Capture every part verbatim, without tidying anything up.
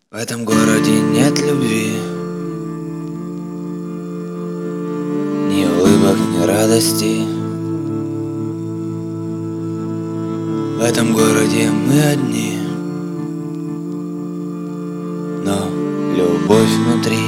В этом городе нет любви, ни улыбок, ни радости. В этом городе мы одни, но любовь внутри.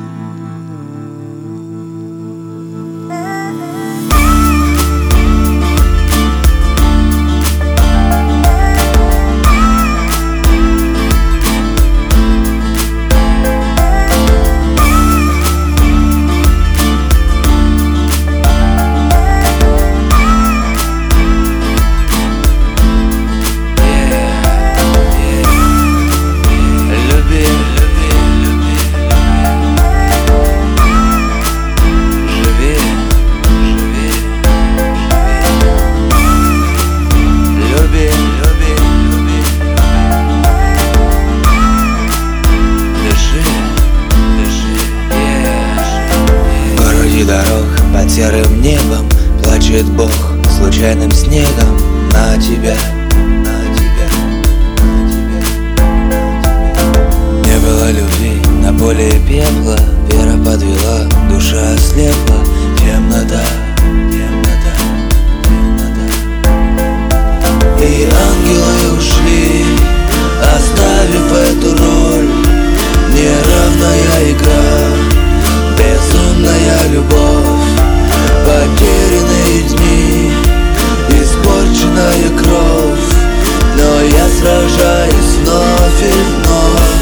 Дорог под серым небом плачет Бог случайным снегом на тебя, на тебя, на тебя, на тебя. Не было любви на поле пепла, вера подвела, душа ослепла, темнота, темнота, темнота. И ангелы ушли, оставив эту роль, неравная игра. Безумная любовь, потерянные дни, испорченная кровь, но я сражаюсь вновь и вновь.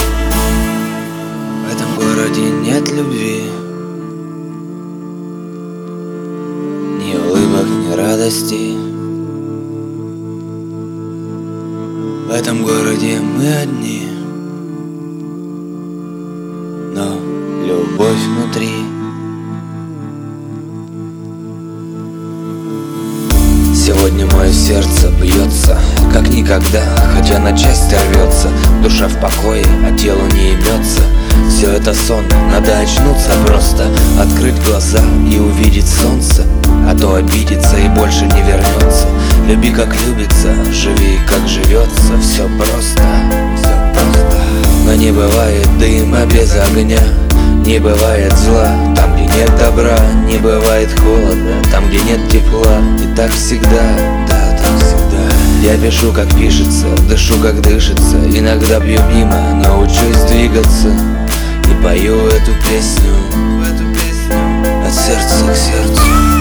В этом городе нет любви, ни улыбок, ни радости. В этом городе мы одни, но любовь внутри. Сегодня мое сердце бьется, как никогда, хотя на части рвется. Душа в покое, а тело не имется. Все это сон, надо очнуться просто, открыть глаза и увидеть солнце. А то обидится и больше не вернется. Люби как любится, живи как живется. Все просто, все просто. Но не бывает дыма без огня, не бывает зла там, где нет добра, не бывает холода там, где нет тепла. И так всегда, да, так всегда. Я пишу, как пишется, дышу, как дышится. Иногда бью мимо, научусь двигаться. И пою эту песню, эту песню от сердца к сердцу.